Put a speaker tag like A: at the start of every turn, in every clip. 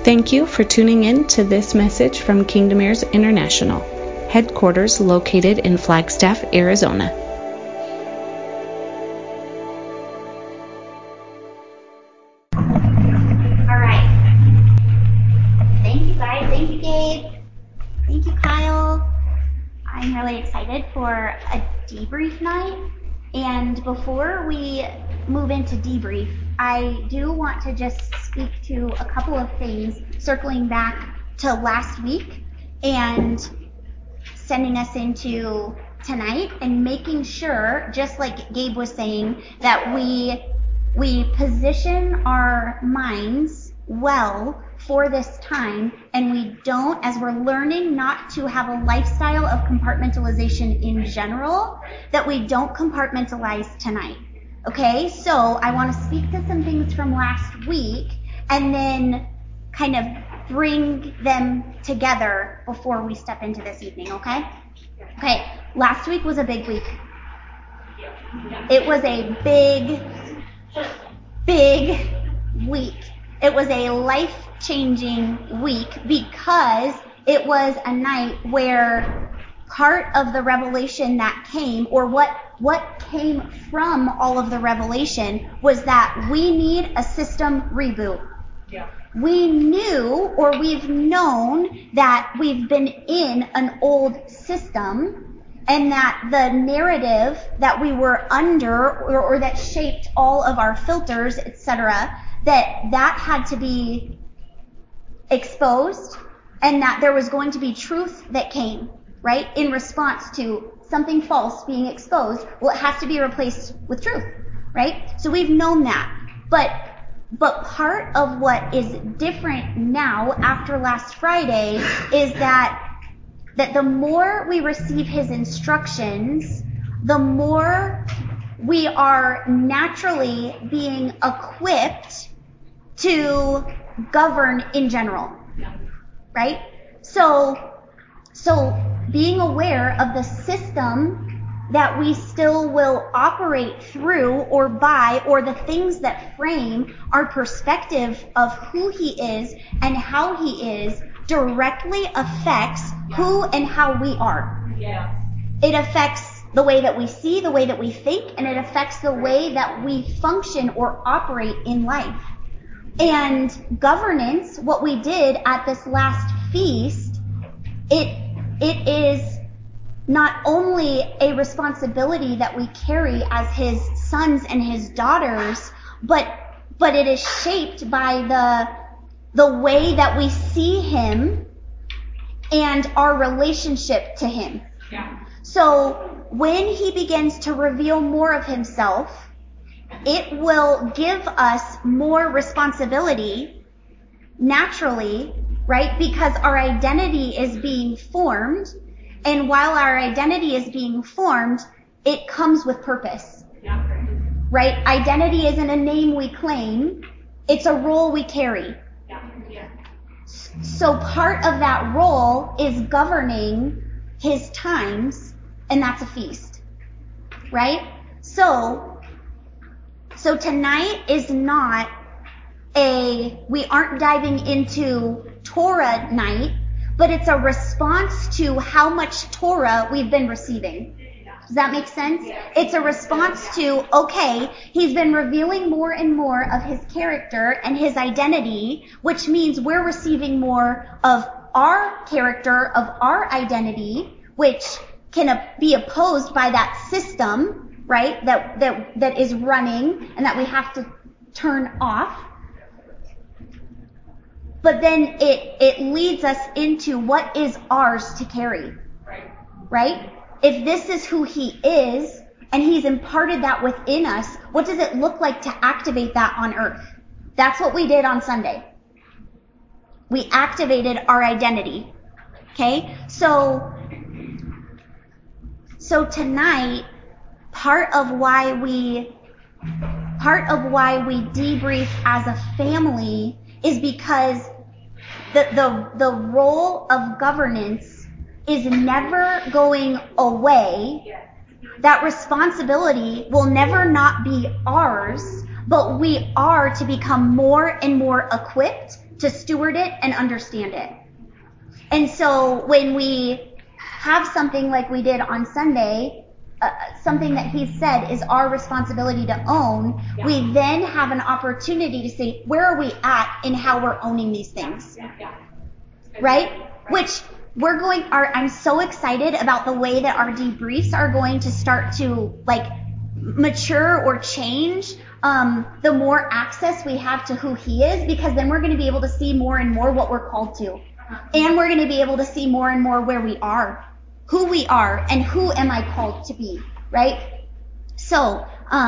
A: Thank you for tuning in to this message from Kingdom Heirs International, headquarters located in Flagstaff, Arizona.
B: All right. Thank you guys. Thank you, Gabe. Thank you, Kyle. I'm really excited for a debrief night. And before we move into debrief, I do want to just speak to a couple of things circling back to last week and sending us into tonight and making sure, just like Gabe was saying, that we position our minds well for this time, and we don't, as we're learning not to have a lifestyle of compartmentalization in general, that we don't compartmentalize tonight. Okay, so I want to speak to some things from last week and then kind of bring them together before we step into this evening, okay? Okay, last week was a big week. It was a big week. It was a life-changing week because it was a night where part of the revelation that came, or what came from all of the revelation, was that we need a system reboot. Yeah. We knew, or we've known, that we've been in an old system, and that the narrative that we were under, or that shaped all of our filters, etc., that had to be exposed, and that there was going to be truth that came, right, in response to something false being exposed. Well, it has to be replaced with truth, right? So we've known that. But part of what is different now after last Friday is that the more we receive his instructions, the more we are naturally being equipped to govern in general, right? So being aware of the system that we still will operate through or by, or the things that frame our perspective of who he is and how he is, directly affects who and how we are. Yeah. It affects the way that we see, the way that we think, and it affects the way that we function or operate in life. And governance, what we did at this last feast, it is not only a responsibility that we carry as his sons and his daughters, but it is shaped by the way that we see him and our relationship to him. Yeah. So when he begins to reveal more of himself, it will give us more responsibility naturally, right? Because our identity is being formed. And while our identity is being formed, it comes with purpose, right? Identity isn't a name we claim. It's a role we carry. So part of that role is governing his times, and that's a feast, right? So tonight is not we aren't diving into Torah night, but it's a response to how much Torah we've been receiving. Does that make sense? It's a response to, okay, he's been revealing more and more of his character and his identity, which means we're receiving more of our character, of our identity, which can be opposed by that system, right, that is running and that we have to turn off. But then it leads us into what is ours to carry, right? If this is who he is, and he's imparted that within us, what does it look like to activate that on earth? That's what we did on Sunday. We activated our identity, okay? So tonight, part of why we debrief as a family is because the role of governance is never going away. That responsibility will never not be ours, but we are to become more and more equipped to steward it and understand it. And so when we have something like we did on Sunday, something that he said is our responsibility to own, we then have an opportunity to say, where are we at in how we're owning these things? Right? Which I'm so excited about the way that our debriefs are going to start to mature or change the more access we have to who he is, because then we're going to be able to see more and more what we're called to. And we're going to be able to see more and more where we are, who we are, and who am I called to be, right? So,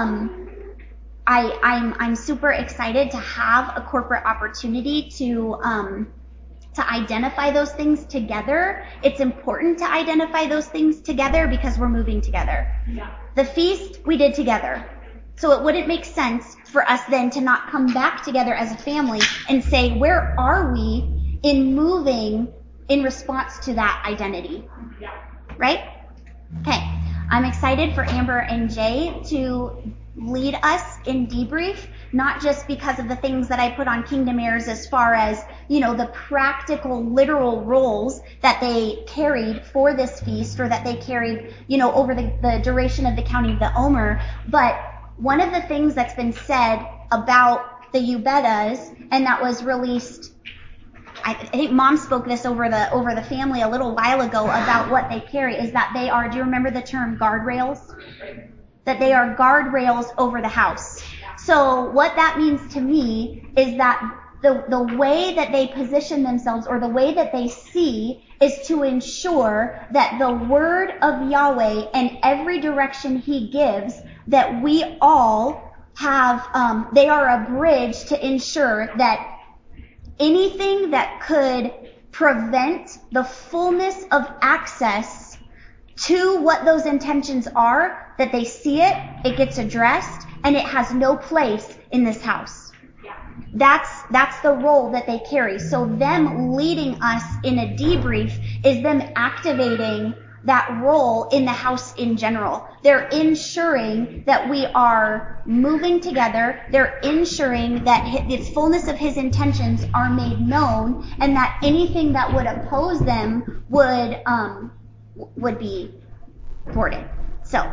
B: I'm super excited to have a corporate opportunity to identify those things together. It's important to identify those things together because we're moving together. Yeah. The feast we did together. So it wouldn't make sense for us then to not come back together as a family and say, where are we in moving in response to that identity? Yeah. Right? Okay. I'm excited for Amber and Jay to lead us in debrief, not just because of the things that I put on Kingdom Heirs as far as, the practical, literal roles that they carried for this feast, or that they carried, over the duration of the counting of the Omer. But one of the things that's been said about the Ubedas, and that was released, I think Mom spoke this over the family a little while ago about what they carry, is that they are, do you remember the term guardrails? That they are guardrails over the house. So what that means to me is that the way that they position themselves, or the way that they see, is to ensure that the word of Yahweh and every direction he gives, that we all have, they are a bridge to ensure that anything that could prevent the fullness of access to what those intentions are, that they see it, it gets addressed, and it has no place in this house. That's the role that they carry. So them leading us in a debrief is them activating that role in the house in general. They're ensuring that we are moving together. They're ensuring that the fullness of his intentions are made known, and that anything that would oppose them would be thwarted. So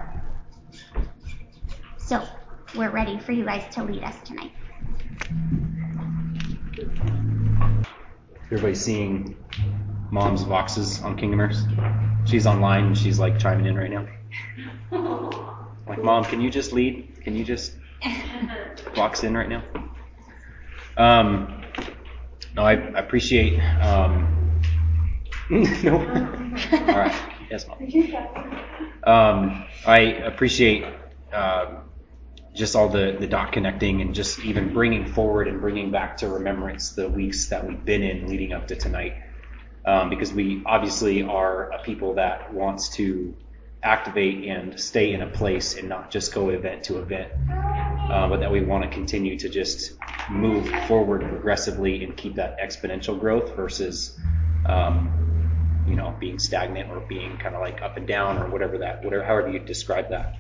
B: we're ready for you guys to lead us tonight.
C: Everybody seeing Mom's boxes on Kingdom Heirs? She's online and she's chiming in right now. Mom, can you just lead? Can you just box in right now? No, I appreciate. No. All right. Yes, Mom. I appreciate just all the dot connecting, and just even bringing forward and bringing back to remembrance the weeks that we've been in leading up to tonight. Because we obviously are a people that wants to activate and stay in a place and not just go event to event, but that we want to continue to just move forward progressively and keep that exponential growth versus, being stagnant or being kind of up and down, or however you describe that.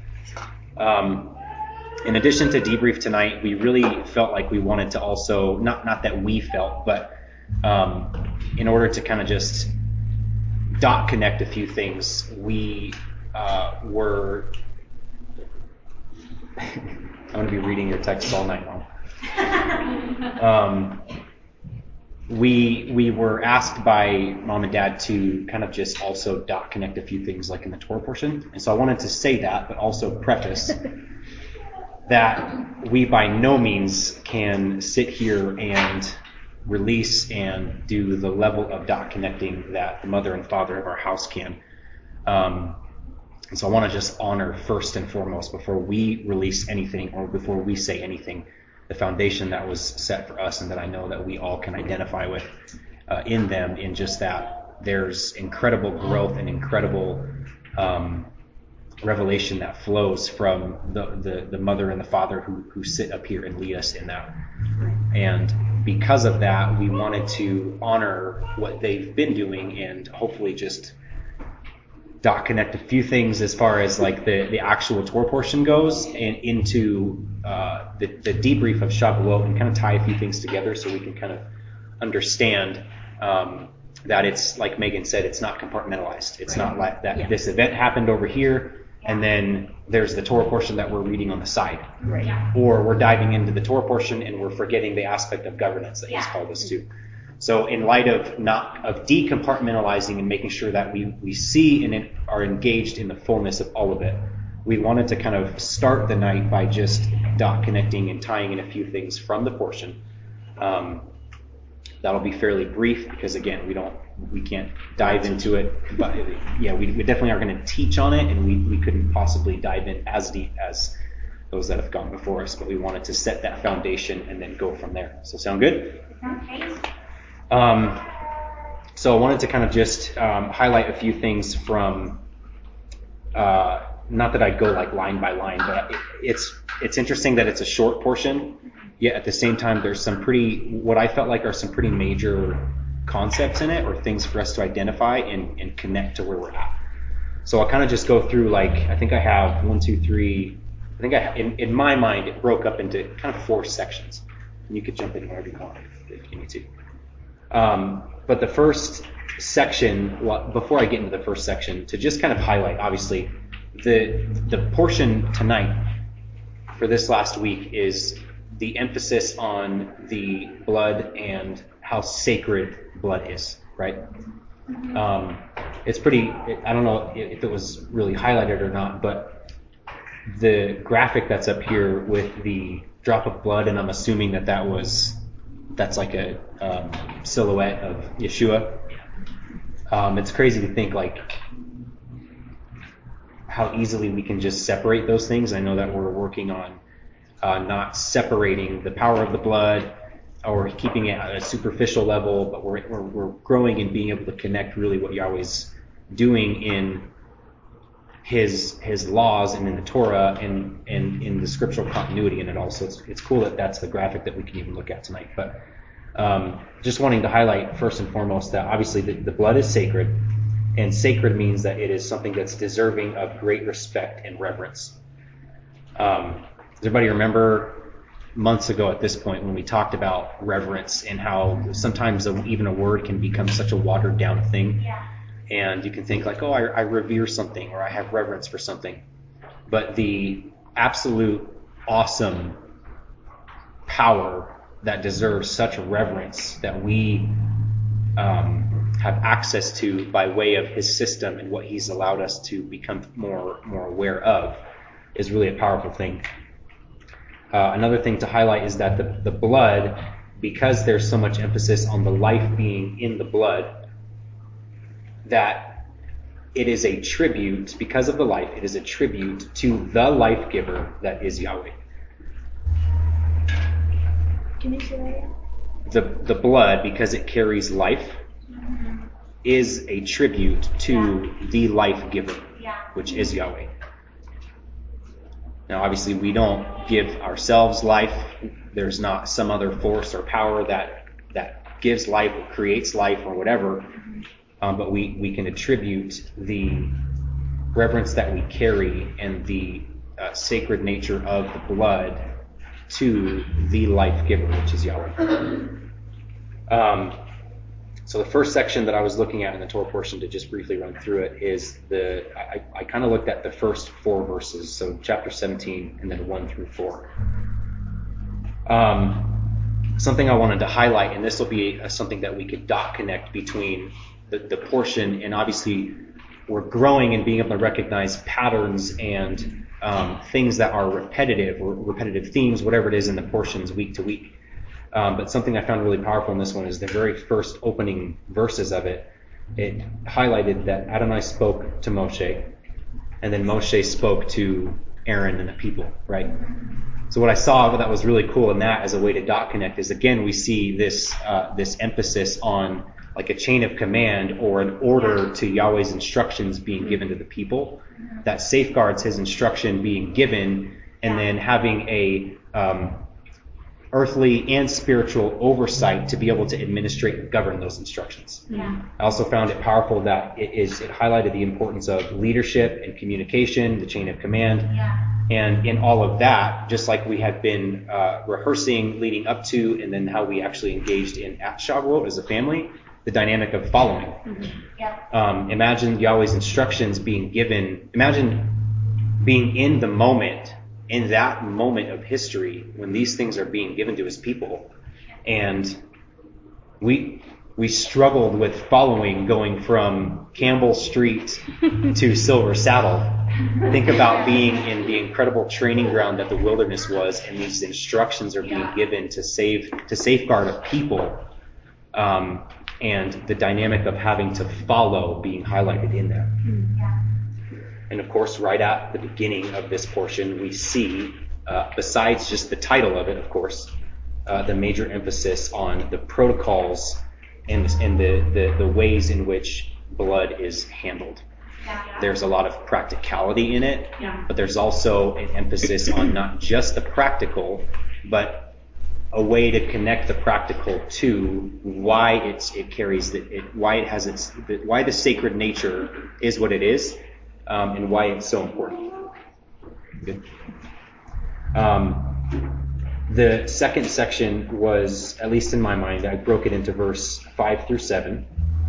C: In addition to debrief tonight, we really felt like we wanted to also, not that we felt, but in order to kind of just dot connect a few things, we were I'm going to be reading your texts all night long. We were asked by Mom and Dad to kind of just also dot connect a few things in the Torah portion. And so I wanted to say that, but also preface that we by no means can sit here and release and do the level of dot connecting that the mother and father of our house can. And so I want to just honor first and foremost, before we release anything or before we say anything, the foundation that was set for us, and that I know that we all can identify with in them, in just that there's incredible growth and incredible revelation that flows from the mother and the father who sit up here and lead us in that. And because of that, we wanted to honor what they've been doing and hopefully just dot connect a few things as far as the actual Torah portion goes, and into the debrief of Shavuot, and kind of tie a few things together so we can kind understand that it's, like Megan said, it's not compartmentalized. It's not like that this event happened over here, and then there's the Torah portion that we're reading on the side.
A: Right. Yeah.
C: Or we're diving into the Torah portion and we're forgetting the aspect of governance that he's called us to. So in light of decompartmentalizing and making sure that we see and are engaged in the fullness of all of it, we wanted to kind of start the night by just dot connecting and tying in a few things from the portion. That'll be fairly brief because, again, we can't dive into it. But we definitely are going to teach on it, and we couldn't possibly dive in as deep as those that have gone before us. But we wanted to set that foundation and then go from there. So sound good?
B: Okay.
C: So I wanted to kind of just highlight a few things from, not that I'd go like line by line, but it's interesting that it's a short portion, yet at the same time there's what I felt like are some pretty major concepts in it, or things for us to identify and connect to where we're at. So I'll kind of just go through, like, I think I have 1, 2, 3, I think in my mind it broke up into kind of 4 sections. And you could jump in wherever you want if you need to. But the first section, before I get into the first section, to just kind of highlight, obviously, the portion tonight for this last week is the emphasis on the blood and how sacred blood is, right? It's pretty, I don't know if it was really highlighted or not, but the graphic that's up here with the drop of blood, and I'm assuming that's like a silhouette of Yeshua. It's crazy to think like how easily we can just separate those things. I know that we're working on not separating the power of the blood or keeping it at a superficial level, but we're growing and being able to connect really what Yahweh's doing in his laws and in the Torah and in the scriptural continuity in it all. So it's cool that that's the graphic that we can even look at tonight. But just wanting to highlight first and foremost that obviously the blood is sacred, and sacred means that it is something that's deserving of great respect and reverence. Does everybody remember months ago at this point when we talked about reverence and how sometimes even a word can become such a watered down thing?
B: Yeah.
C: And you can think like, oh, I revere something, or I have reverence for something. But the absolute awesome power that deserves such reverence that we have access to by way of his system and what he's allowed us to become more aware of is really a powerful thing. Another thing to highlight is that the blood, because there's so much emphasis on the life being in the blood, that it is a tribute, because of the life, it is a tribute to the life giver that is Yahweh.
B: Can you say that?
C: The blood, because it carries life, is a tribute to the life giver, which is Yahweh. Now, obviously, we don't give ourselves life. There's not some other force or power that gives life or creates life or whatever. But we can attribute the reverence that we carry and the sacred nature of the blood to the life giver, which is Yahweh. So the first section that I was looking at in the Torah portion, to just briefly run through it, is I kind of looked at the first 4 verses, so chapter 17 and then 1 through 4. Something I wanted to highlight, and this will be something that we could dot connect between the portion, and obviously we're growing and being able to recognize patterns and things that are repetitive or repetitive themes, whatever it is in the portions week to week. But something I found really powerful in this one is the very first opening verses of it. It highlighted that Adonai spoke to Moshe, and then Moshe spoke to Aaron and the people, right? So what I saw that was really cool in that as a way to dot connect is, again, we see this emphasis on like a chain of command or an order to Yahweh's instructions being given to the people that safeguards his instruction being given, and then having a earthly and spiritual oversight to be able to administrate and govern those instructions.
B: Yeah.
C: I also found it powerful that it highlighted the importance of leadership and communication, the chain of command.
B: Yeah.
C: And in all of that, just like we had been rehearsing leading up to, and then how we actually engaged in at Shavuot as a family, the dynamic of following. Imagine Yahweh's instructions being given. Imagine being in the moment, in that moment of history, when these things are being given to his people. And we struggled with following, going from Campbell Street to Silver Saddle. Think about being in the incredible training ground that the wilderness was, and these instructions are being given to safeguard a people, and the dynamic of having to follow being highlighted in that. And of course, right at the beginning of this portion, we see, besides just the title of it, of course, the major emphasis on the protocols and the ways in which blood is handled. There's a lot of practicality in it, but there's also an emphasis on not just the practical, but a way to connect the practical to why why the sacred nature is what it is, and why it's so important. Good. The second section was, at least in my mind, I broke it into verse 5 through 7.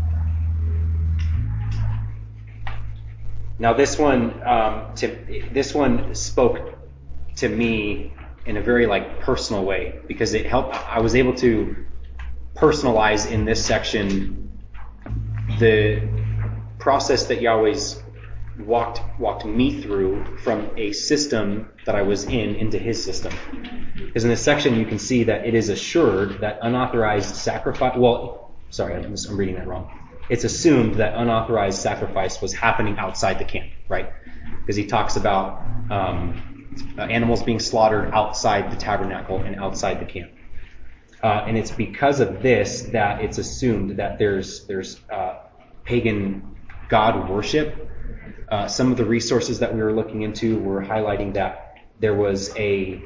C: Now this one spoke to me in a very personal way, because it helped. I was able to personalize in this section the process that Yahweh's walked me through from a system that I was in into his system. Because in this section you can see that it is assured that unauthorized sacrifice. Well, sorry, I'm reading that wrong. It's assumed that unauthorized sacrifice was happening outside the camp, right? Because he talks about animals being slaughtered outside the tabernacle and outside the camp. And it's because of this that it's assumed that there's pagan god worship. Some of the resources that we were looking into were highlighting that there was a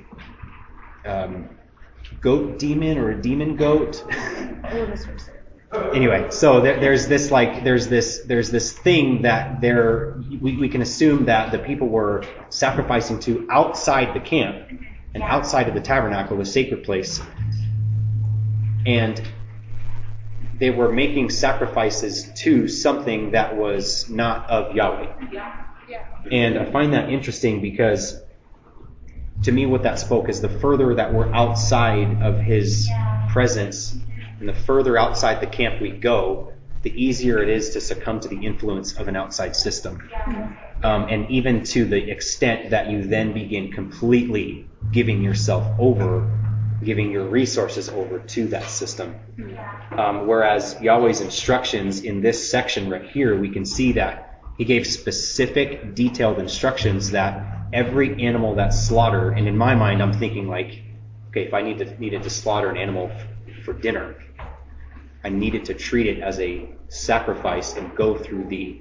C: goat demon or a demon goat. Anyway, so there's this thing that we can assume that the people were sacrificing to outside the camp and outside of the tabernacle, the sacred place, and they were making sacrifices to something that was not of Yahweh. And I find that interesting because to me what that spoke is the further that we're outside of his presence and the further outside the camp we go, the easier it is to succumb to the influence of an outside system. And even to the extent that you then begin completely giving yourself over, giving your resources over to that system. Whereas Yahweh's instructions in this section right here, we can see that he gave specific, detailed instructions that every animal that's slaughtered, and in my mind I'm thinking okay, if I needed to slaughter an animal for dinner, I needed to treat it as a sacrifice and go through the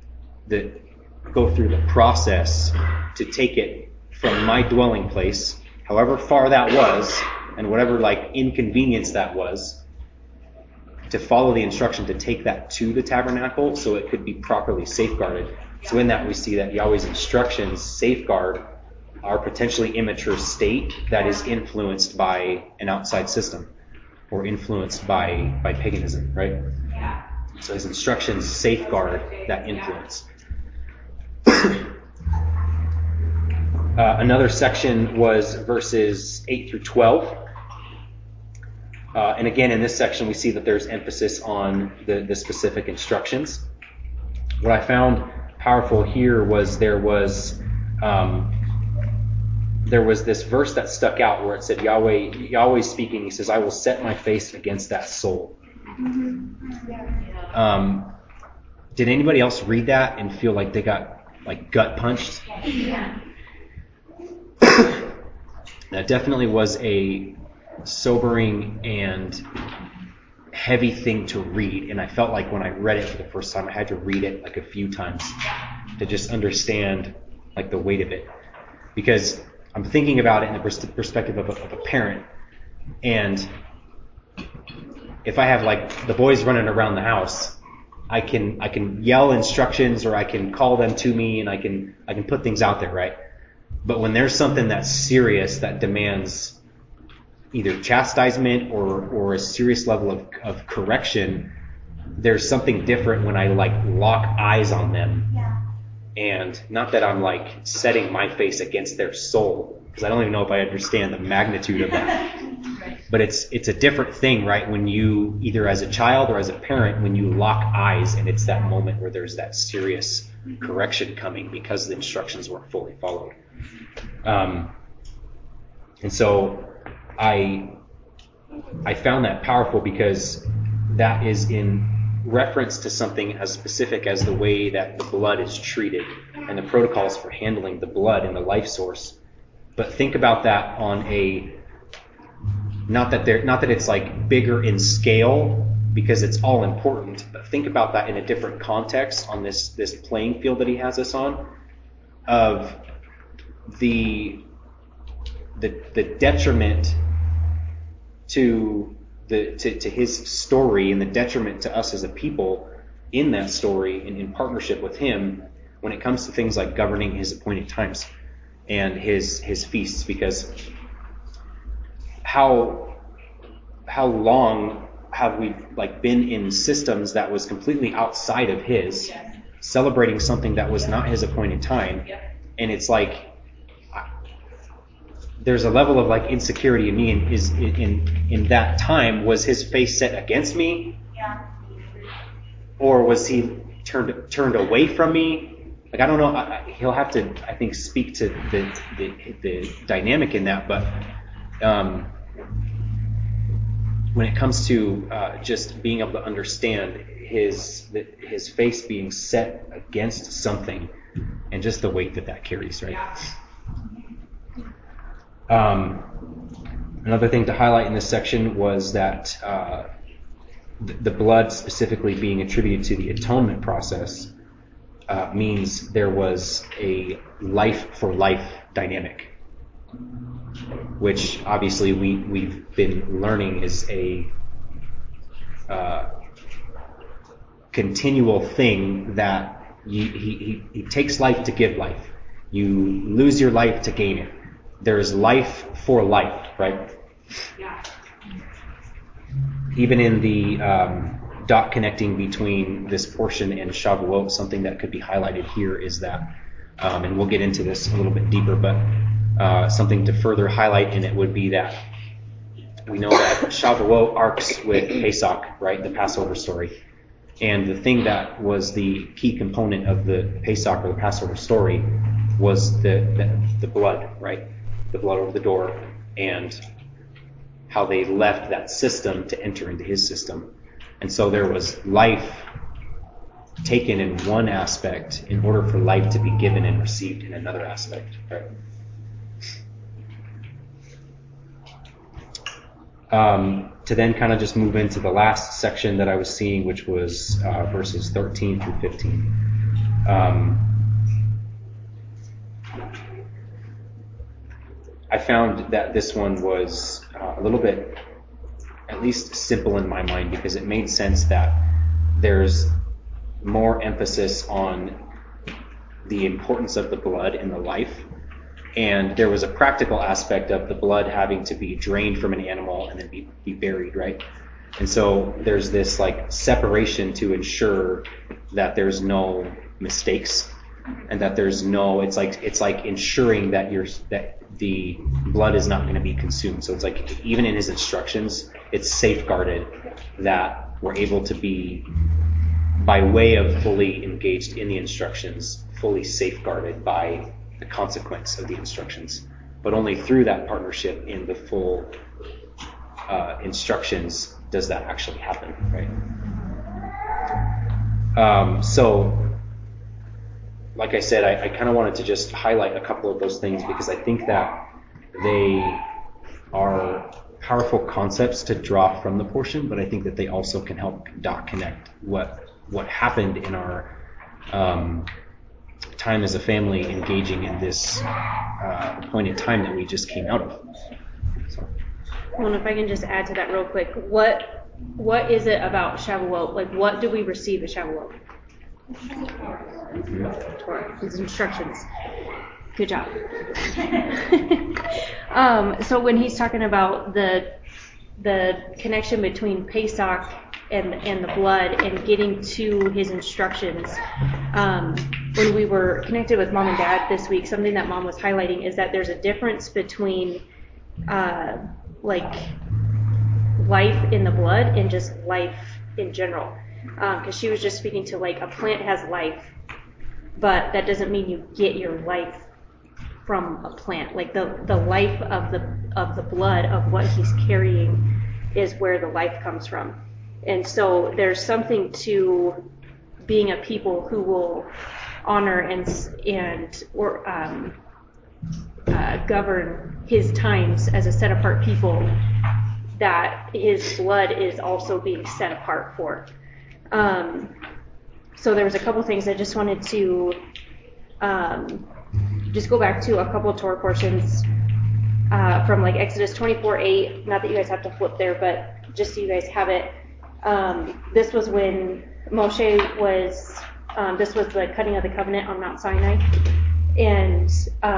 C: process to take it from my dwelling place, however far that was, and whatever inconvenience that was, to follow the instruction to take that to the tabernacle so it could be properly safeguarded. So in that we see that Yahweh's instructions safeguard our potentially immature state that is influenced by an outside system or influenced by paganism, right? So his instructions safeguard that influence. Another section was verses 8 through 12. And again, in this section, we see that there's emphasis on the specific instructions. What I found powerful here was there was this verse that stuck out where it said Yahweh speaking. He says, "I will set my face against that soul." Did anybody else read that and feel like they got gut punched? Yeah. That definitely was a sobering and heavy thing to read, and I felt like when I read it for the first time I had to read it a few times to just understand the weight of it, because I'm thinking about it in the perspective of a parent, and if I have the boys running around the house, I can yell instructions or I can call them to me and I can put things out there, right? But when there's something that's serious that demands either chastisement or a serious level of correction, there's something different when I like lock eyes on them.
B: Yeah.
C: And not that I'm like setting my face against their soul, because I don't even know if I understand the magnitude of that. But it's a different thing, right? When you, either as a child or as a parent, when you lock eyes and it's that moment where there's that serious correction coming because the instructions weren't fully followed. And so I found that powerful because that is in reference to something as specific as the way that the blood is treated and the protocols for handling the blood in the life source. But think about that on a, not that it's like bigger in scale because it's all important, but think about that in a different context on this playing field that he has us on, of the detriment to his story and the detriment to us as a people in that story and in partnership with him when it comes to things like governing his appointed times and his feasts. Because how long have we like been in systems that was completely outside of his, celebrating something that was not his appointed time? And it's like there's a level of like insecurity in me in that time. Was his face set against me?
B: Yeah.
C: Or was he turned away from me? Like, I don't know. He'll have to, I think, speak to the dynamic in that. But when it comes to just being able to understand his face being set against something and just the weight that carries, right? Another thing to highlight in this section was that the blood specifically being attributed to the atonement process means there was a life for life dynamic, which obviously we've been learning is a continual thing that he takes life to give life. You lose your life to gain it. There's life for life, right?
D: Yeah.
C: Even in the dot connecting between this portion and Shavuot, something that could be highlighted here is that, and we'll get into this a little bit deeper, but something to further highlight in it would be that we know that Shavuot arcs with Pesach, right, the Passover story. And the thing that was the key component of the Pesach or the Passover story was the blood, right? The blood over the door, and how they left that system to enter into his system. And so there was life taken in one aspect in order for life to be given and received in another aspect, right? To then kind of just move into the last section that I was seeing, which was verses 13 through 15. I found that this one was a little bit, at least simple in my mind, because it made sense that there's more emphasis on the importance of the blood in the life. And there was a practical aspect of the blood having to be drained from an animal and then be buried, right? And so there's this like separation to ensure that there's no mistakes and that there's no, it's like ensuring that the blood is not going to be consumed. So it's like even in his instructions, it's safeguarded that we're able to be, by way of fully engaged in the instructions, fully safeguarded by the consequence of the instructions. But only through that partnership in the full instructions does that actually happen, right? So, like I said, I kind of wanted to just highlight a couple of those things because I think that they are powerful concepts to draw from the portion, but I think that they also can help dot connect what happened in our time as a family engaging in this appointed time that we just came out of. So.
D: Well, if I can just add to that real quick, what is it about Shavuot? Like, what do we receive at Shavuot?
C: Mm-hmm.
D: Torah, his instructions. Good job. So when he's talking about the connection between Pesach and the blood and getting to his instructions, when we were connected with Mom and Dad this week, something that Mom was highlighting is that there's a difference between like life in the blood and just life in general. Because she was just speaking to like a plant has life, but that doesn't mean you get your life from a plant. Like the life of the blood of what he's carrying is where the life comes from. And so there's something to being a people who will honor and govern his times as a set apart people, that his blood is also being set apart for. So there was a couple things I just wanted to just go back to a couple of Torah portions from like Exodus 24:8. Not that you guys have to flip there, but just so you guys have it. This was when Moshe was, this was the cutting of the covenant on Mount Sinai. And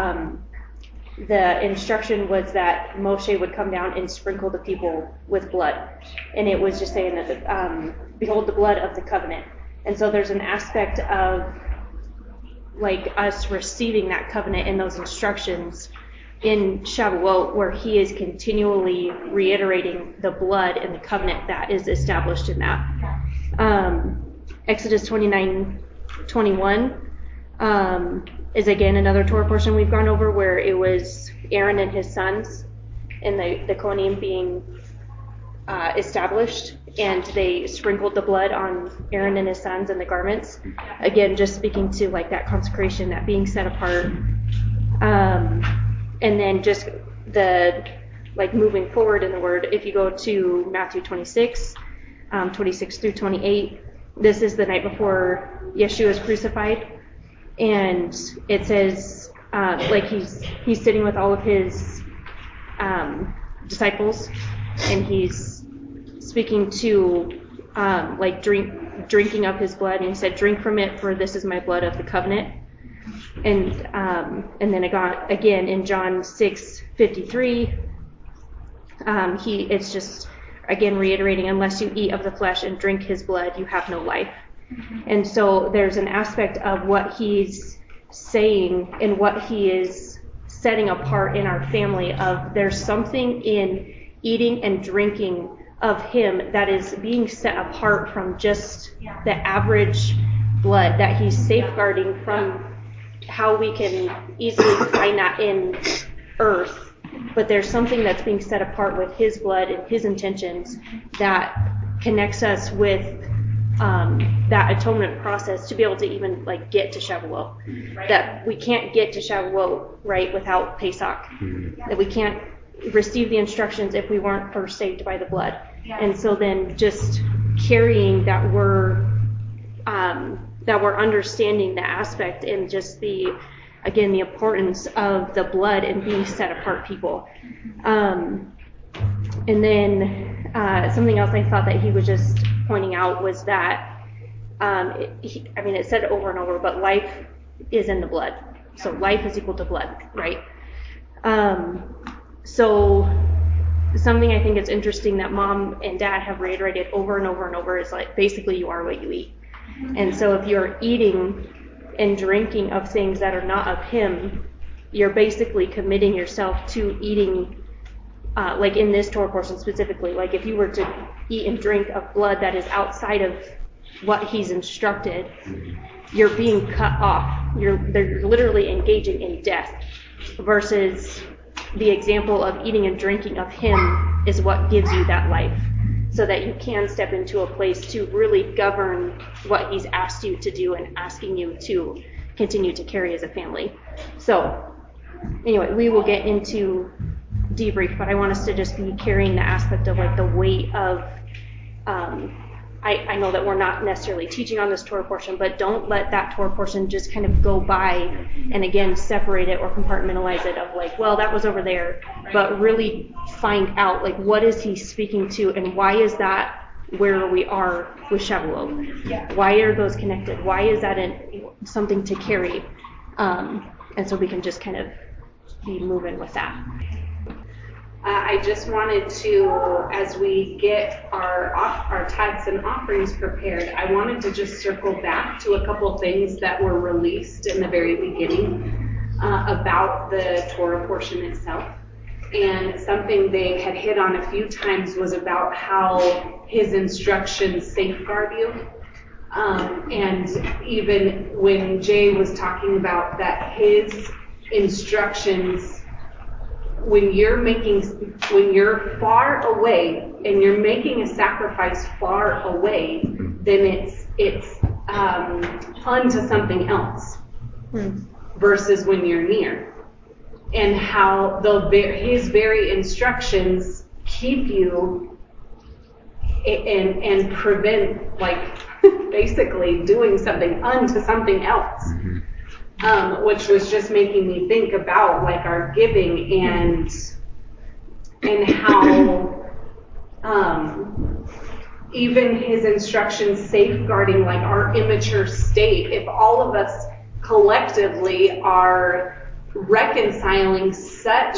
D: the instruction was that Moshe would come down and sprinkle the people with blood. And it was just saying that, behold the blood of the covenant. And so there's an aspect of like us receiving that covenant and those instructions in Shavuot, where he is continually reiterating the blood and the covenant that is established in that. Exodus 29:21 is again another Torah portion we've gone over, where it was Aaron and his sons and the Kohanim being established, and they sprinkled the blood on Aaron and his sons and the garments. Again, just speaking to like that consecration, that being set apart. And then just the like moving forward in the word, if you go to Matthew 26, 26 through 28, this is the night before Yeshua is crucified. And it says like he's sitting with all of his disciples, and he's speaking to like drinking of his blood, and he said, "Drink from it, for this is my blood of the covenant." And then again in John 6:53, it's just again reiterating, "Unless you eat of the flesh and drink his blood, you have no life." And so there's an aspect of what he's saying and what he is setting apart in our family, of there's something in eating and drinking of him that is being set apart from just the average blood, that he's safeguarding from how we can easily find that in earth. But there's something that's being set apart with his blood and his intentions that connects us with that atonement process to be able to even like get to Shavuot. Right. That we can't get to Shavuot right without Pesach. That we can't receive the instructions if we weren't first saved by the blood. And so then just carrying that we're understanding the aspect and just the importance of the blood and being set apart people. And then something else I thought that he was just pointing out was that, it said it over and over, but life is in the blood. So life is equal to blood, right? So something I think it's interesting that Mom and Dad have reiterated over and over and over is like, basically you are what you eat. And so if you're eating and drinking of things that are not of him, you're basically committing yourself to eating, like in this Torah portion specifically, like if you were to eat and drink of blood that is outside of what he's instructed, you're being cut off. They're literally engaging in death, versus the example of eating and drinking of him is what gives you that life, so that you can step into a place to really govern what he's asked you to do and asking you to continue to carry as a family. So anyway, we will get into debrief, but I want us to just be carrying the aspect of like the weight of, I know that we're not necessarily teaching on this Torah portion, but don't let that Torah portion just kind of go by and again separate it or compartmentalize it of like, well, that was over there, but really find out like what is he speaking to and why is that where we are with Shavuot? Why are those connected? Why is that something to carry? And And so we can just kind of be moving with that.
E: I just wanted to, as we get our tithes and offerings prepared, I wanted to just circle back to a couple things that were released in the very beginning about the Torah portion itself. And something they had hit on a few times was about how his instructions safeguard you. And even when Jay was talking about that his instructions, when you're far away and you're making a sacrifice far away, then it's unto something else versus when you're near. And how his very instructions keep you and prevent, like, basically doing something unto something else. Which was just making me think about, like, our giving and how even his instructions safeguarding, like, our immature state. If all of us collectively are reconciling such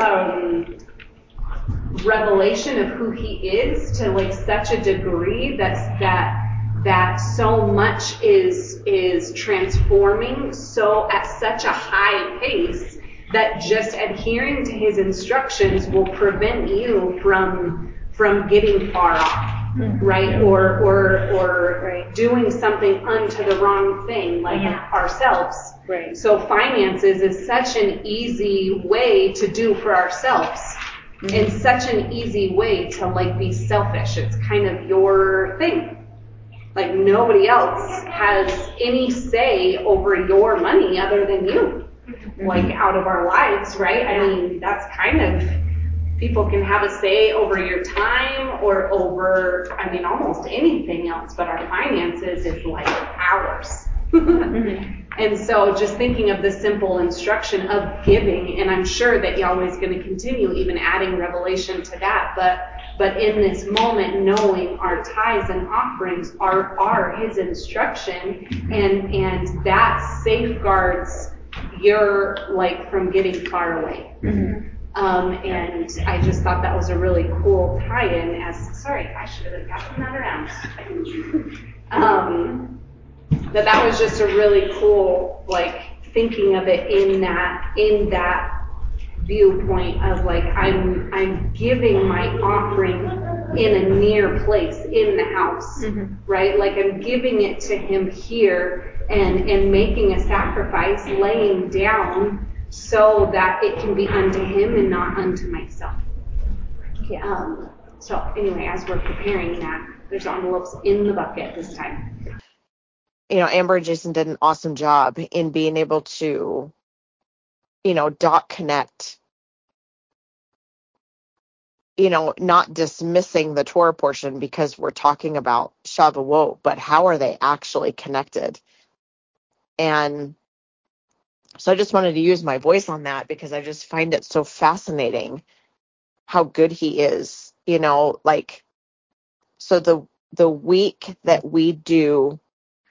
E: revelation of who he is to, like, such a degree that so much is transforming so at such a high pace that just adhering to his instructions will prevent you from getting far off, right? Or doing something unto the wrong thing, like ourselves. Right. So finances is such an easy way to do for ourselves. And such an easy way to, like, be selfish. It's kind of your thing. Like, nobody else has any say over your money other than you, like, out of our lives, right? I mean, that's kind of, people can have a say over your time or over, I mean, almost anything else, but our finances is, like, ours. And so just thinking of the simple instruction of giving, and I'm sure that Yahweh is going to continue even adding revelation to that, but in this moment, knowing our tithes and offerings are his instruction, and that safeguards your, like, from getting far away. And I just thought that was a really cool tie-in sorry, I should have gotten that around. That was just a really cool, like, thinking of it in that viewpoint of, like, I'm giving my offering in a near place in the house, right? Like, I'm giving it to him here and making a sacrifice, laying down so that it can be unto him and not unto myself. So anyway, as we're preparing that, there's envelopes in the bucket this time.
F: You know, Amber and Jason did an awesome job in being able to, dot connect, not dismissing the Torah portion because we're talking about Shavuot, but how are they actually connected? And so I just wanted to use my voice on that because I just find it so fascinating how good he is, like, so the week that we do,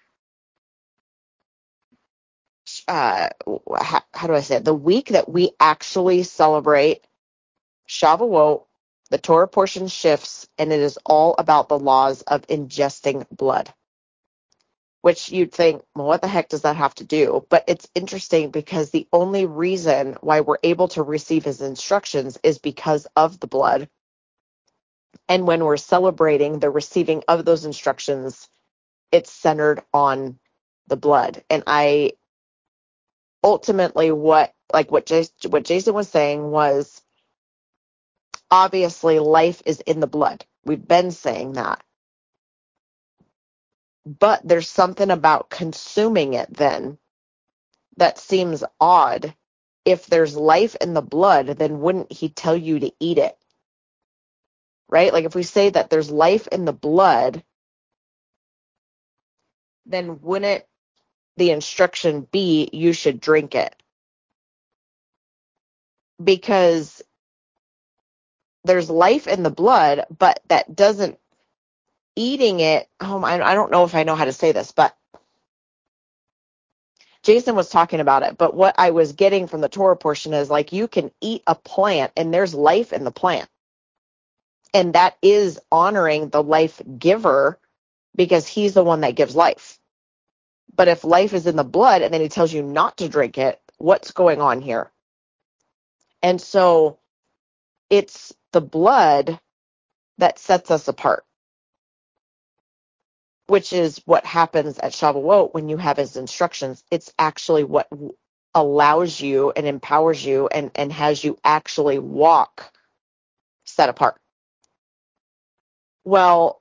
F: how do I say it? The week that we actually celebrate Shavuot, the Torah portion shifts, and it is all about the laws of ingesting blood, which you'd think, well, what the heck does that have to do? But it's interesting because the only reason why we're able to receive his instructions is because of the blood. And when we're celebrating the receiving of those instructions, it's centered on the blood. And I ultimately what Jason was saying was, obviously life is in the blood. We've been saying that. But there's something about consuming it then that seems odd. If there's life in the blood, then wouldn't he tell you to eat it? Right? Like, if we say that there's life in the blood, then wouldn't the instruction be you should drink it? Because there's life in the blood, but that doesn't, eating it, I don't know if I know how to say this, but Jason was talking about it, but what I was getting from the Torah portion is like you can eat a plant and there's life in the plant. And that is honoring the life giver because he's the one that gives life. But if life is in the blood and then he tells you not to drink it, what's going on here? And so it's the blood that sets us apart, which is what happens at Shavuot when you have his instructions. It's actually what allows you and empowers you and has you actually walk set apart. Well,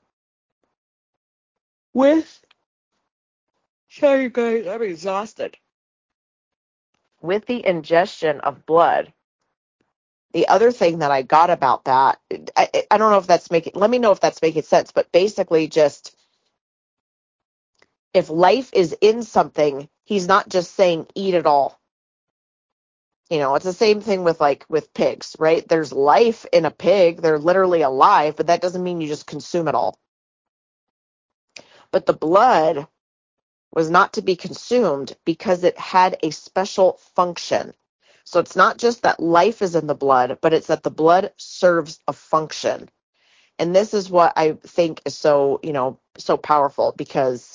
F: sorry guys, I'm exhausted. With the ingestion of blood, the other thing that I got about that, I don't know if that's let me know if that's making sense, but basically just if life is in something, he's not just saying eat it all. It's the same thing with pigs, right? There's life in a pig. They're literally alive, but that doesn't mean you just consume it all. But the blood was not to be consumed because it had a special function. So it's not just that life is in the blood, but it's that the blood serves a function. And this is what I think is so powerful, because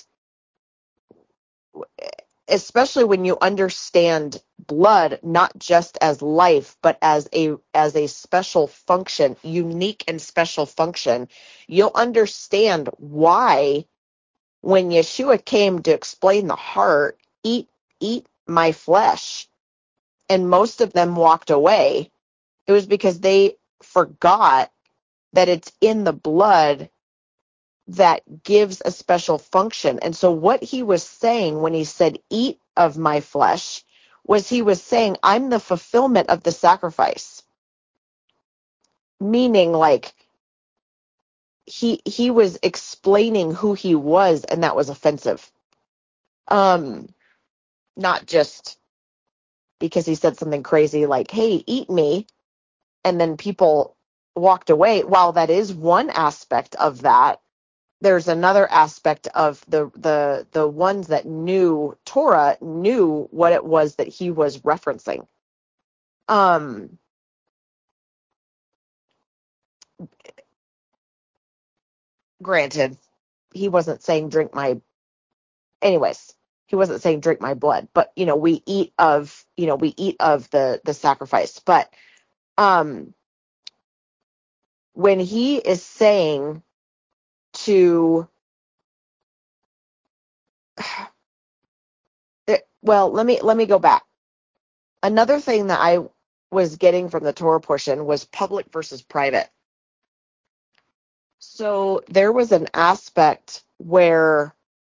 F: especially when you understand blood not just as life but as a special function, unique and special function, you'll understand why when Yeshua came to explain the heart, eat my flesh, and most of them walked away. It was because they forgot that it's in the blood that gives a special function. And so what he was saying when he said, eat of my flesh, was he was saying, I'm the fulfillment of the sacrifice. Meaning, like, he was explaining who he was, and that was offensive. Not just because he said something crazy like, hey, eat me, and then people walked away. While that is one aspect of that, there's another aspect of the ones that knew Torah knew what it was that he was referencing. Granted, he wasn't saying drink my, anyways, he wasn't saying drink my blood, but we eat of the sacrifice. But when he is saying to, well, let me go back. Another thing that I was getting from the Torah portion was public versus private. So there was an aspect where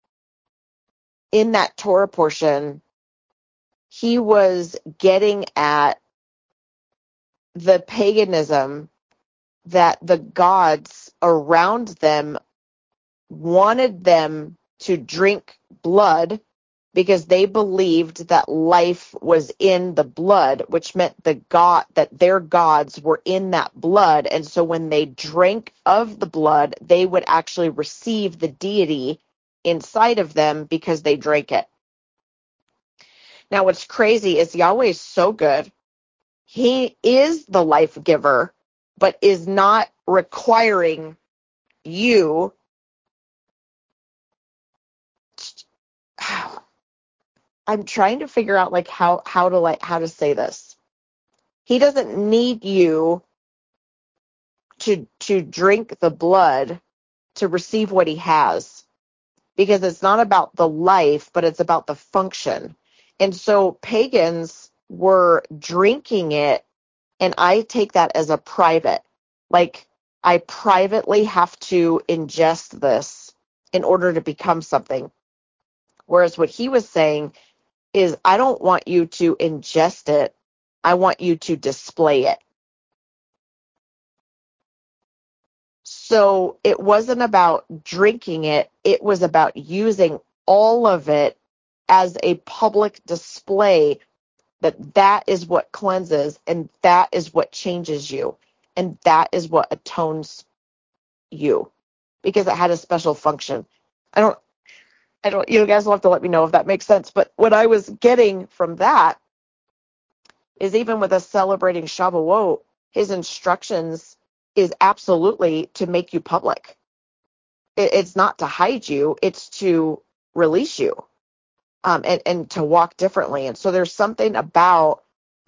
F: in that Torah portion, he was getting at the paganism that the gods around them wanted them to drink blood because they believed that life was in the blood, which meant that their gods were in that blood. And so when they drank of the blood, they would actually receive the deity inside of them because they drank it. Now, what's crazy is Yahweh is so good. He is the life giver, but is not requiring you. I'm trying to figure out how to say this. He doesn't need you to drink the blood to receive what he has, because it's not about the life, but it's about the function. And so pagans were drinking it, and I take that as a private. Like, I privately have to ingest this in order to become something. Whereas what he was saying is, I don't want you to ingest it. I want you to display it. So it wasn't about drinking it. It was about using all of it as a public display that is what cleanses, and that is what changes you, and that is what atones you, because it had a special function. I I don't, you guys will have to let me know if that makes sense. But what I was getting from that is even with us celebrating Shavuot, his instructions is absolutely to make you public. It's not to hide you, it's to release you, and to walk differently. And so there's something about,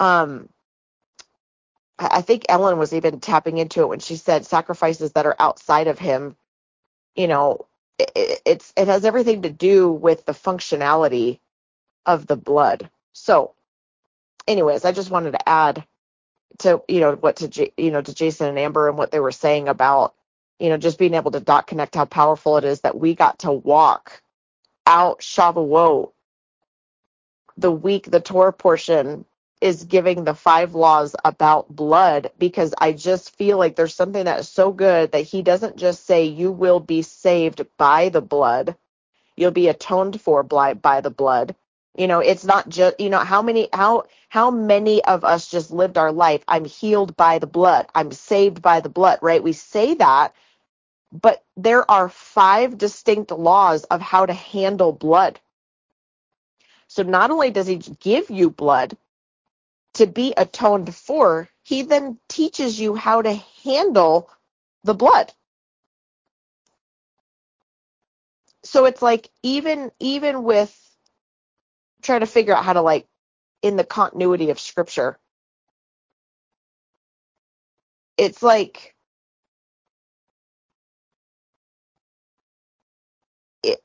F: I think Ellen was even tapping into it when she said sacrifices that are outside of him, you know, it has everything to do with the functionality of the blood. So anyways, I just wanted to add to, to Jason and Amber and what they were saying about, just being able to dot connect how powerful it is that we got to walk out Shavuot. The week, the Torah portion is giving the 5 laws about blood, because I just feel like there's something that is so good that he doesn't just say you will be saved by the blood, you'll be atoned for by the blood. It's not just, how many of us just lived our life, I'm healed by the blood, I'm saved by the blood, right? We say that, but there are 5 distinct laws of how to handle blood. So not only does he give you blood to be atoned for, he then teaches you how to handle the blood. So it's like, even with trying to figure out how to, like, in the continuity of scripture, it's like it,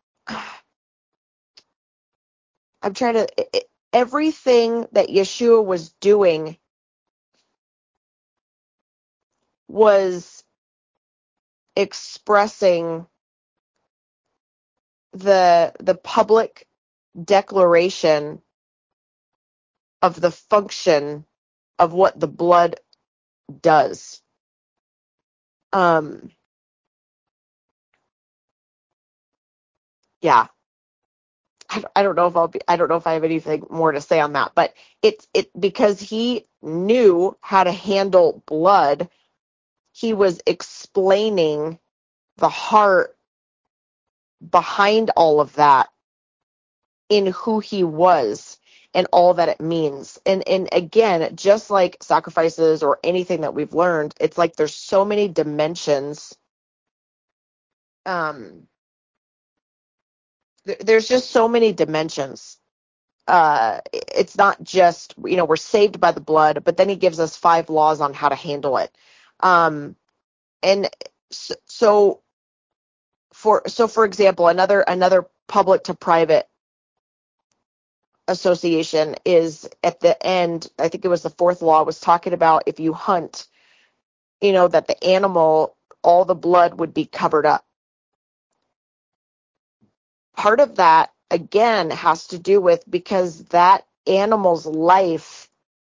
F: I'm trying to, everything that Yeshua was doing was expressing the public declaration of the function of what the blood does. Yeah, I don't know if I don't know if I have anything more to say on that, but it because he knew how to handle blood, he was explaining the heart behind all of that in who he was and all that it means. And again, just like sacrifices or anything that we've learned, it's like there's so many dimensions. There's just so many dimensions. It's not just, we're saved by the blood, but then he gives us 5 laws on how to handle it. And so for example, another public to private association is at the end, I think it was the 4th law, was talking about if you hunt, that the animal, all the blood would be covered up. Part of that, again, has to do with, because that animal's life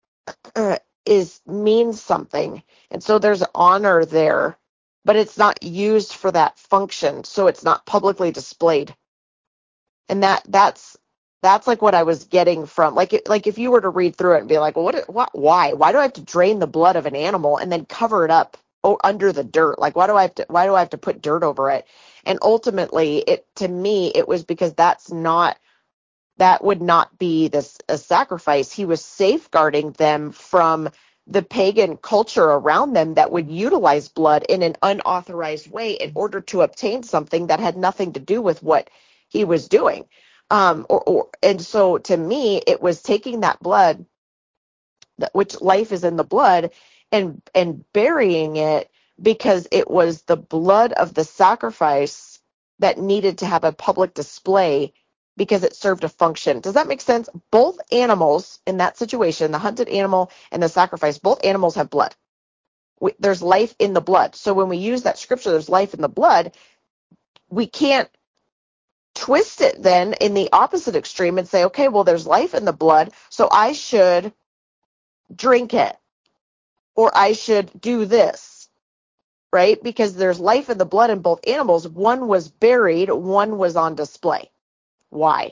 F: means something, and so there's honor there, but it's not used for that function, so it's not publicly displayed. And that's like what I was getting from, like if you were to read through it and be like, well, why do I have to drain the blood of an animal and then cover it up under the dirt? Like, why do I have to put dirt over it? And ultimately, to me, it was because that would not be a sacrifice. He was safeguarding them from the pagan culture around them that would utilize blood in an unauthorized way in order to obtain something that had nothing to do with what he was doing. And so to me, it was taking that blood, which life is in the blood, and burying it, because it was the blood of the sacrifice that needed to have a public display, because it served a function. Does that make sense? Both animals in that situation, the hunted animal and the sacrifice, both animals have blood. There's life in the blood. So when we use that scripture, there's life in the blood, we can't twist it then in the opposite extreme and say, okay, well, there's life in the blood, so I should drink it, or I should do this, right? Because there's life in the blood in both animals. One was buried, one was on display. Why?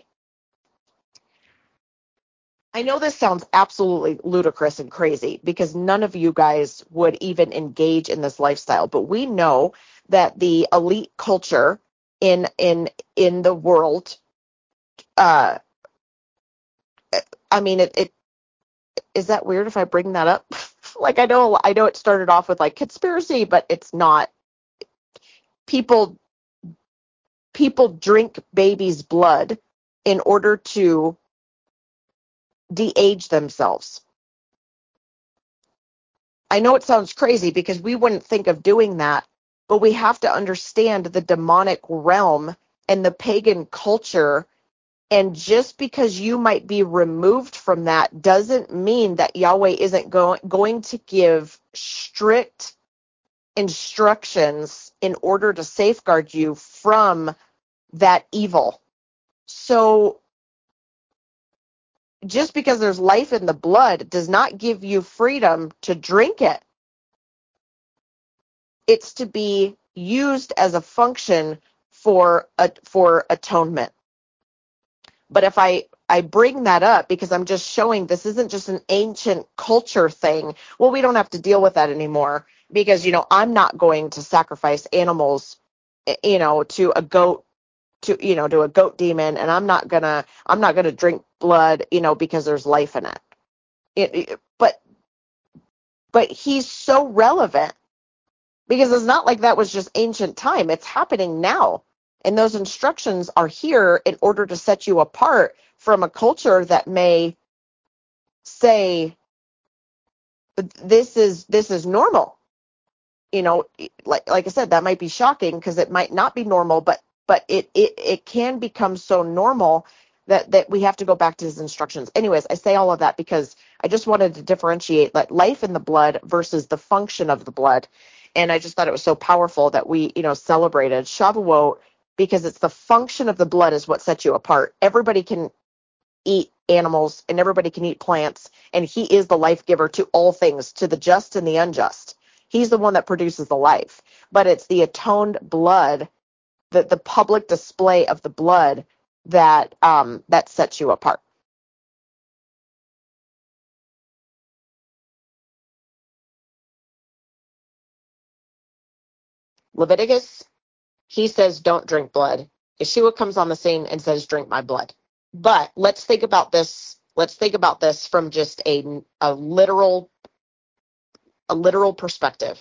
F: I know this sounds absolutely ludicrous and crazy, because none of you guys would even engage in this lifestyle, but we know that the elite culture in the world. I mean, it is that weird if I bring that up? Like, I know it started off with like conspiracy, but it's not. People drink babies' blood in order to de-age themselves. I know it sounds crazy because we wouldn't think of doing that, but we have to understand the demonic realm and the pagan culture. And just because you might be removed from that doesn't mean that Yahweh isn't going to give strict instructions in order to safeguard you from that evil. So just because there's life in the blood does not give you freedom to drink it. It's to be used as a function for atonement. But if I bring that up because I'm just showing this isn't just an ancient culture thing, well, we don't have to deal with that anymore because, I'm not going to sacrifice animals, to a goat, to a goat demon, and I'm not gonna drink blood, because there's life in it. But he's so relevant because it's not like that was just ancient time. It's happening now. And those instructions are here in order to set you apart from a culture that may say this is normal. Like I said, that might be shocking because it might not be normal, but it can become so normal that we have to go back to his instructions. Anyways, I say all of that because I just wanted to differentiate like life in the blood versus the function of the blood. And I just thought it was so powerful that we, celebrated Shavuot because it's the function of the blood is what sets you apart. Everybody can eat animals and everybody can eat plants, and he is the life giver to all things, to the just and the unjust. He's the one that produces the life. But it's the atoned blood, the public display of the blood that sets you apart. Leviticus, he says, don't drink blood. Yeshua comes on the scene and says, drink my blood. But let's think about this. Let's think about this from just a literal perspective.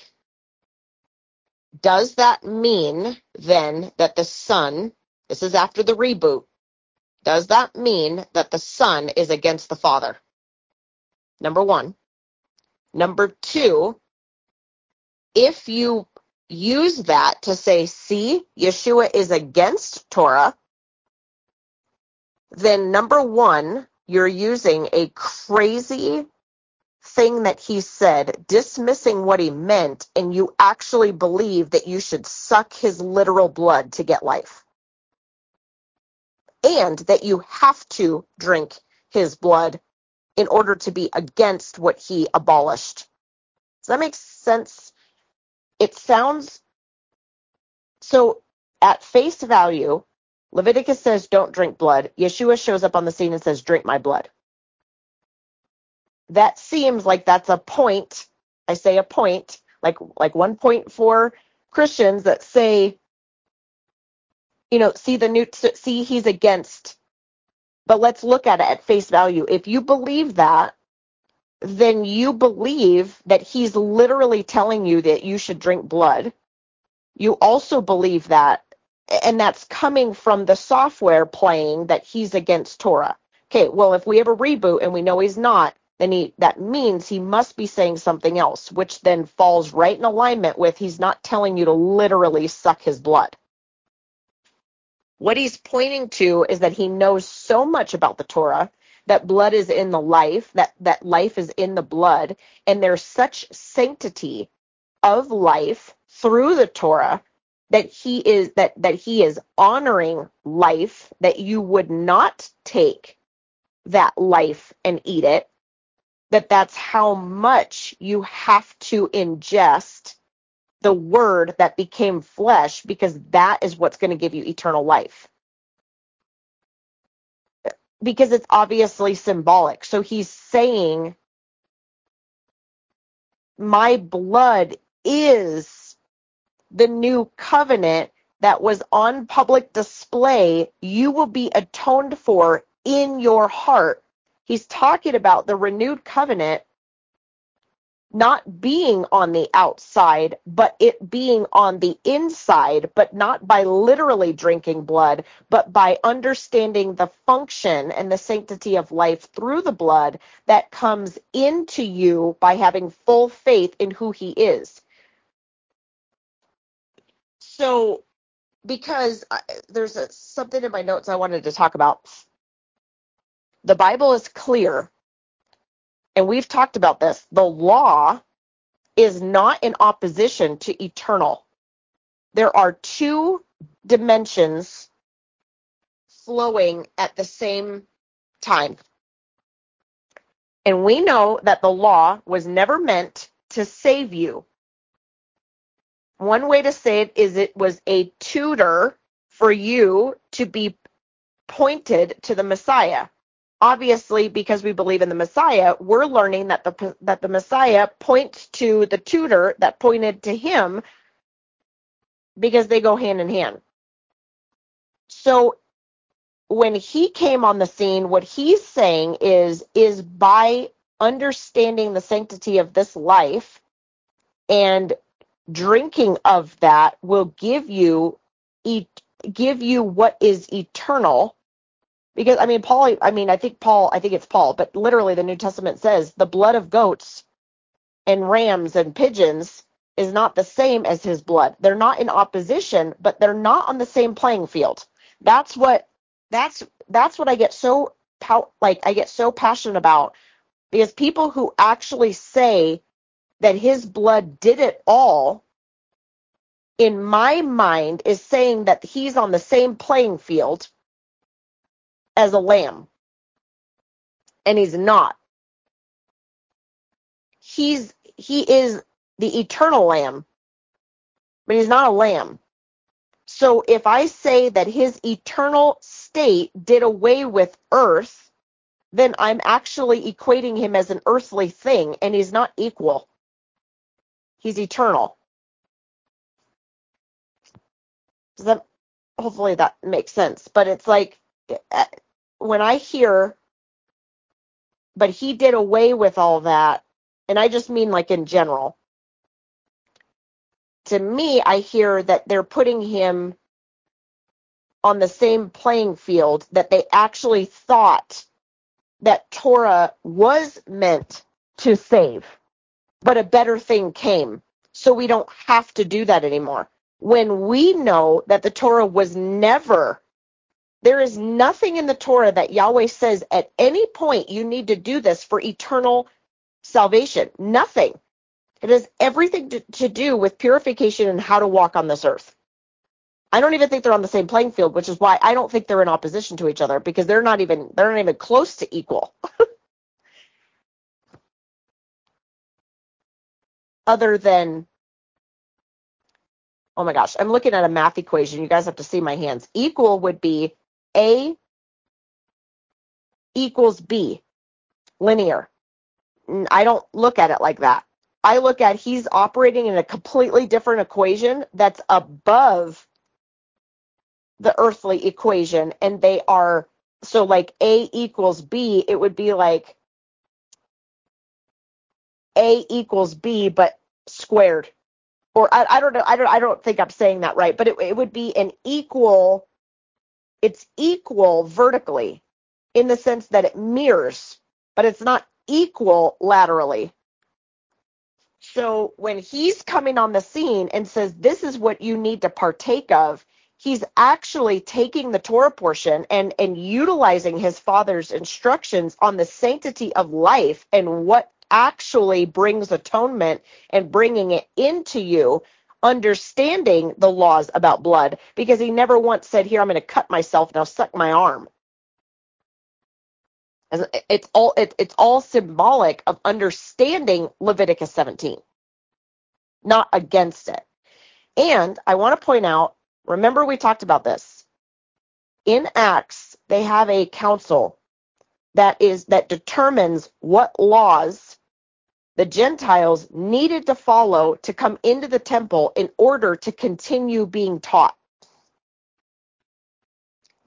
F: Does that mean then that the Son, this is after the reboot, does that mean that the Son is against the Father? Number one. Number two, if you use that to say, see, Yeshua is against Torah, then number one, you're using a crazy thing that he said, dismissing what he meant, and you actually believe that you should suck his literal blood to get life. And that you have to drink his blood in order to be against what he abolished. Does that make sense? It sounds so at face value. Leviticus says, don't drink blood. Yeshua shows up on the scene and says, drink my blood. That seems like that's a point. I say a point, like 1.4 Christians that say, see, he's against. But let's look at it at face value. If you believe that, then you believe that he's literally telling you that you should drink blood. You also believe that, and that's coming from the software playing that he's against Torah. Okay, well, if we have a reboot and we know he's not, then that means he must be saying something else, which then falls right in alignment with he's not telling you to literally suck his blood. What he's pointing to is that he knows so much about the Torah, that blood is in the life, that life is in the blood, and there's such sanctity of life through the Torah that he is honoring life, that you would not take that life and eat it, that's how much you have to ingest the word that became flesh, because that is what's going to give you eternal life. Because it's obviously symbolic. So he's saying, my blood is the new covenant that was on public display, you will be atoned for in your heart. He's talking about the renewed covenant not being on the outside, but it being on the inside, but not by literally drinking blood, but by understanding the function and the sanctity of life through the blood that comes into you by having full faith in who he is. So, because there's something in my notes I wanted to talk about. The Bible is clear, and we've talked about this. The law is not in opposition to eternal. There are two dimensions flowing at the same time. And we know that the law was never meant to save you. One way to say it is it was a tutor for you to be pointed to the Messiah. Obviously, because we believe in the Messiah, we're learning that the Messiah points to the tutor that pointed to him, because they go hand in hand. So when he came on the scene, what he's saying is by understanding the sanctity of this life and drinking of that will give you what is eternal. Because I think it's Paul, but literally the New Testament says the blood of goats and rams and pigeons is not the same as his blood. They're not in opposition, but they're not on the same playing field. That's what I get so passionate about, because people who actually say that his blood did it all, in my mind, is saying that he's on the same playing field as a lamb. And he's not. He is the eternal lamb, but he's not a lamb. So if I say that his eternal state did away with earth, then I'm actually equating him as an earthly thing, and he's not equal. He's eternal. Hopefully that makes sense. But it's like, when I hear, but he did away with all that, and I just mean like in general, to me, I hear that they're putting him on the same playing field, that they actually thought that Torah was meant to save, but a better thing came, so we don't have to do that anymore. When we know that the Torah was never, there is nothing in the Torah that Yahweh says at any point you need to do this for eternal salvation. Nothing. It has everything to do with purification and how to walk on this earth. I don't even think they're on the same playing field, which is why I don't think they're in opposition to each other, because they're not even close to equal. Other than, oh my gosh, I'm looking at a math equation. You guys have to see my hands. Equal would be A equals B, linear. I don't look at it like that. I look at he's operating in a completely different equation that's above the earthly equation, and they are, so like A equals B, it would be like A equals B but squared. Or I don't know, I don't think I'm saying that right, but it would be an equal, it's equal vertically in the sense that it mirrors, but it's not equal laterally. So when he's coming on the scene and says, this is what you need to partake of, he's actually taking the Torah portion and utilizing his father's instructions on the sanctity of life and what actually brings atonement and bringing it into you, understanding the laws about blood, because he never once said, here, I'm going to cut myself, now suck my arm. It's all symbolic of understanding Leviticus 17, not against it. And I want to point out, remember we talked about this. In Acts, they have a council that determines what laws the Gentiles needed to follow to come into the temple in order to continue being taught.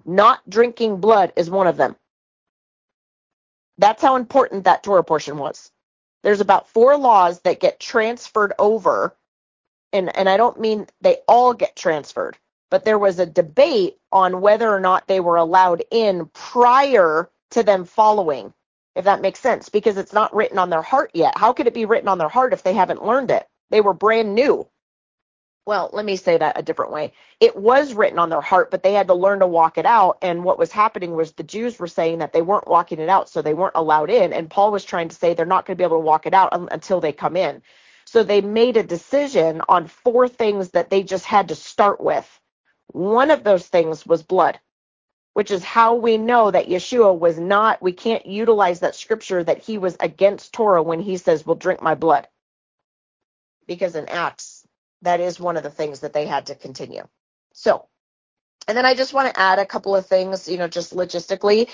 F: Not drinking blood is one of them. That's how important that Torah portion was. There's about 4 laws that get transferred over, and I don't mean they all get transferred, but there was a debate on whether or not they were allowed in prior to them following, if that makes sense, because it's not written on their heart yet. How could it be written on their heart if they haven't learned it? They were brand new. Well, let me say that a different way. It was written on their heart, but they had to learn to walk it out. And what was happening was the Jews were saying that they weren't walking it out, so they weren't allowed in. And Paul was trying to say they're not going to be able to walk it out until they come in. So they made a decision on 4 things that they just had to start with. One of those things was blood, which is how we know that Yeshua was not, we can't utilize that scripture that he was against Torah when he says, well, drink my blood. Because in Acts, that is one of the things that they had to continue. So, and then I just want to add a couple of things, just logistically.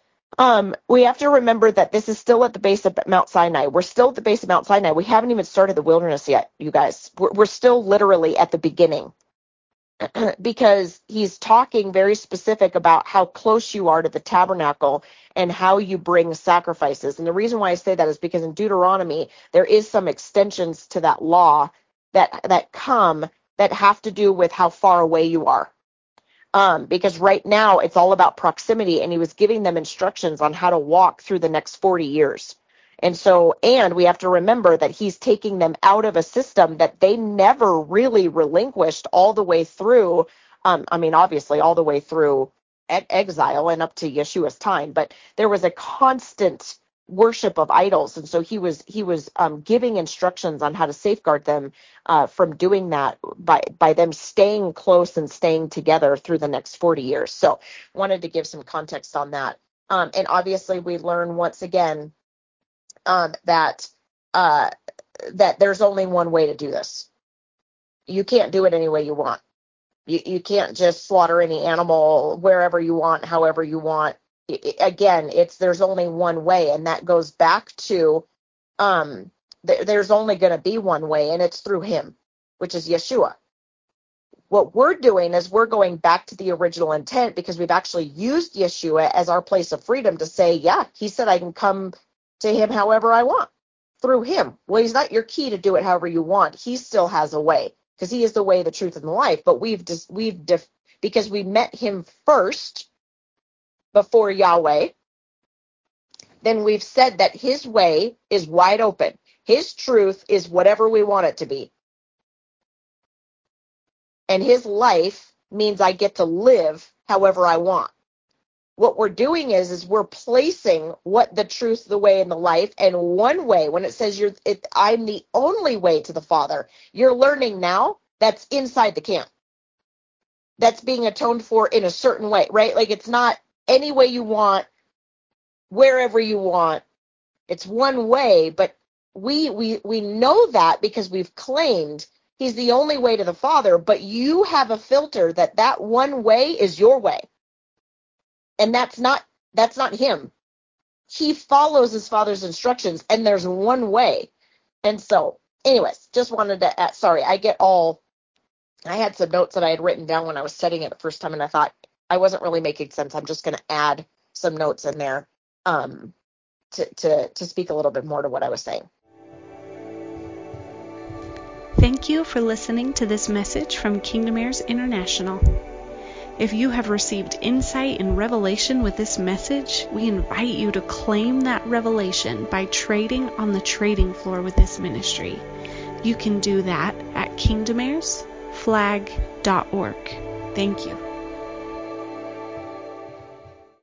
F: We have to remember that this is still at the base of Mount Sinai. We're still at the base of Mount Sinai. We haven't even started the wilderness yet, you guys. We're still literally at the beginning because he's talking very specific about how close you are to the tabernacle and how you bring sacrifices. And the reason why I say that is because in Deuteronomy, there is some extensions to that law that come that have to do with how far away you are. Because right now it's all about proximity, and he was giving them instructions on how to walk through the next 40 years. And we have to remember that he's taking them out of a system that they never really relinquished all the way through. Obviously all the way through exile and up to Yeshua's time, but there was a constant worship of idols. And so he was giving instructions on how to safeguard them from doing that by them staying close and staying together through the next 40 years. So wanted to give some context on that. And obviously we learn once again that there's only one way to do this. You can't do it any way you want. You can't just slaughter any animal wherever you want, however you want. Again, there's only one way, and that goes back to there's only going to be one way, and it's through him, which is Yeshua. What we're doing is we're going back to the original intent, because we've actually used Yeshua as our place of freedom to say, yeah, he said I can come to him however I want, through him. Well, he's not your key to do it however you want. He still has a way, because he is the way, the truth, and the life. But because we met him first before Yahweh, then we've said that his way is wide open. His truth is whatever we want it to be. And his life means I get to live however I want. What we're doing is we're placing what the truth, the way, and the life, and one way. When it says I'm the only way to the Father, you're learning now that's inside the camp. That's being atoned for in a certain way, right? Like, it's not any way you want, wherever you want. It's one way, but we know that because we've claimed he's the only way to the Father, but you have a filter that one way is your way. And that's not him. He follows his Father's instructions, and there's one way. And so, anyways, just wanted to add, sorry, I had some notes that I had written down when I was studying it the first time, and I thought I wasn't really making sense. I'm just going to add some notes in there to speak a little bit more to what I was saying.
A: Thank you for listening to this message from Kingdom Heirs International. If you have received insight and revelation with this message, we invite you to claim that revelation by trading on the trading floor with this ministry. You can do that at kingdomheirsflag.org. Thank you.